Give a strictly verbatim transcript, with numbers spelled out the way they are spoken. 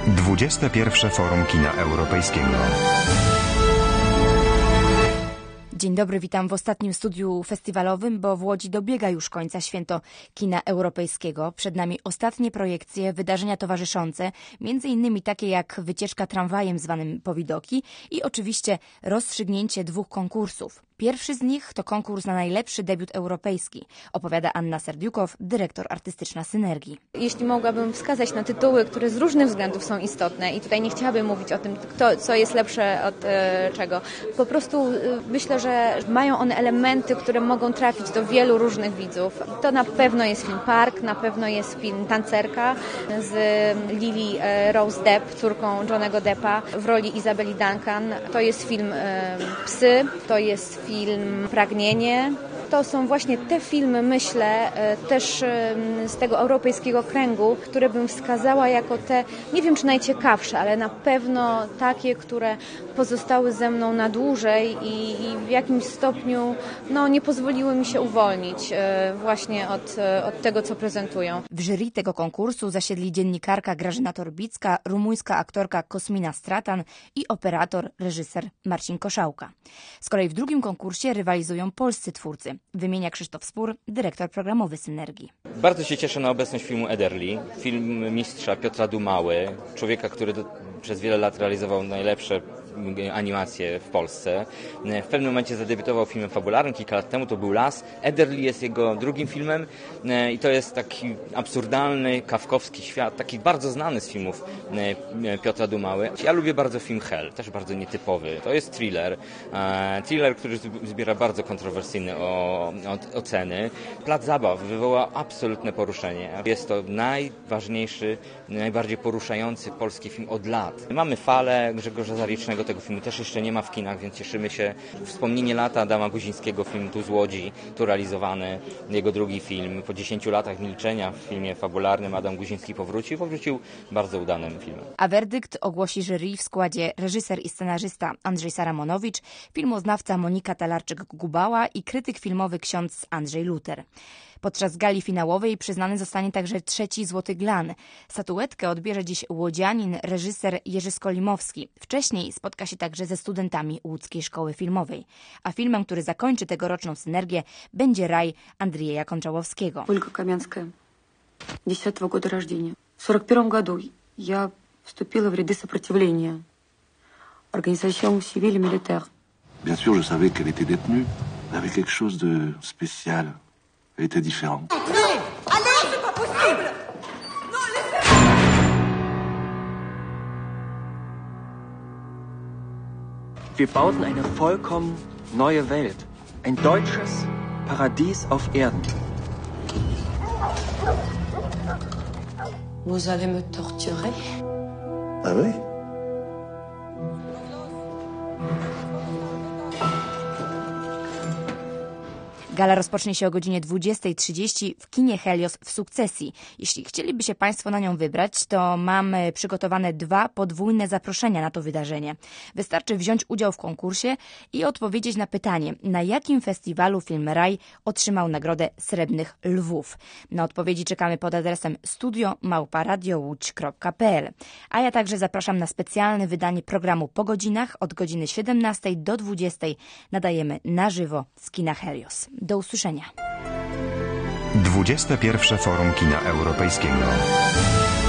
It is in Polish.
dwudzieste pierwsze Forum Kina Europejskiego. Dzień dobry, witam w ostatnim studiu festiwalowym, bo w Łodzi dobiega już końca święto kina europejskiego. Przed nami ostatnie projekcje, wydarzenia towarzyszące, między innymi takie jak wycieczka tramwajem zwanym Powidoki i oczywiście rozstrzygnięcie dwóch konkursów. Pierwszy z nich to konkurs na najlepszy debiut europejski, opowiada Anna Serdiukow, dyrektor artystyczna Synergii. Jeśli mogłabym wskazać na tytuły, które z różnych względów są istotne i tutaj nie chciałabym mówić o tym, kto, co jest lepsze od e, czego. Po prostu e, myślę, że mają one elementy, które mogą trafić do wielu różnych widzów. To na pewno jest film Park, na pewno jest film Tancerka z Lily e, Rose Depp, córką Johnnego Deppa w roli Izabeli Duncan. To jest film e, Psy, to jest film Pragnienie. To są właśnie te filmy, myślę, też z tego europejskiego kręgu, które bym wskazała jako te, nie wiem czy najciekawsze, ale na pewno takie, które pozostały ze mną na dłużej i, i w jakimś stopniu no, nie pozwoliły mi się uwolnić właśnie od, od tego, co prezentują. W jury tego konkursu zasiedli dziennikarka Grażyna Torbicka, rumuńska aktorka Cosmina Stratan i operator, reżyser Marcin Koszałka. Z kolei w drugim konkursie rywalizują polscy twórcy. Wymienia Krzysztof Spór, dyrektor programowy Synergii. Bardzo się cieszę na obecność filmu Ederli, film mistrza Piotra Dumały, człowieka, który do, przez wiele lat realizował najlepsze animacje w Polsce. W pewnym momencie zadebiutował filmem fabularnym, kilka lat temu to był Las. Ederli jest jego drugim filmem i to jest taki absurdalny, kafkowski świat, taki bardzo znany z filmów Piotra Dumały. Ja lubię bardzo film Hell, też bardzo nietypowy. To jest thriller, thriller, który zbiera bardzo kontrowersyjne oceny. Plac Zabaw wywoła absolutne poruszenie. Jest to najważniejszy, najbardziej poruszający polski film od lat. Mamy Falę Grzegorza Zaricznego, tego filmu też jeszcze nie ma w kinach, więc cieszymy się. Wspomnienie lata Adama Guzińskiego, film Tu z Łodzi, tu realizowany, jego drugi film. Po dziesięciu latach milczenia w filmie fabularnym Adam Guziński powrócił, powrócił bardzo udanym filmem. A werdykt ogłosi jury w składzie reżyser i scenarzysta Andrzej Saramonowicz, filmoznawca Monika Talarczyk-Gubała i krytyk filmowy ksiądz Andrzej Luter. Podczas gali finałowej przyznany zostanie także trzeci Złoty Glan. Statuetkę odbierze dziś łodzianin, reżyser Jerzy Skolimowski. Wcześniej spotka się także ze studentami Łódzkiej Szkoły Filmowej. A filmem, który zakończy tegoroczną synergię, będzie Raj Andrieja Konczałowskiego. Ольга Каменская, десятого года рождения. В сорок первом году я вступила в ряды сопротивления. Organisation civile militaire. Bien sûr, je savais qu'elle était détenue. Elle avait quelque chose de spécial. Elle était différente. Non! Allez, c'est pas possible! Non, laissez-moi! Wir bauten eine vollkommen neue Welt. Ein deutsches Paradies auf Erden. Vous allez me torturer? Ah oui? Gala rozpocznie się o godzinie dwudziestej trzydzieści w kinie Helios w Sukcesji. Jeśli chcieliby się Państwo na nią wybrać, to mamy przygotowane dwa podwójne zaproszenia na to wydarzenie. Wystarczy wziąć udział w konkursie i odpowiedzieć na pytanie, na jakim festiwalu film Raj otrzymał nagrodę Srebrnych Lwów. Na odpowiedzi czekamy pod adresem studio małpa radio łódź kropka p l. A ja także zapraszam na specjalne wydanie programu Po godzinach. Od godziny siedemnastej do dwudziestej nadajemy na żywo z kina Helios. Do usłyszenia. dwudzieste pierwsze Forum Kina Europejskiego.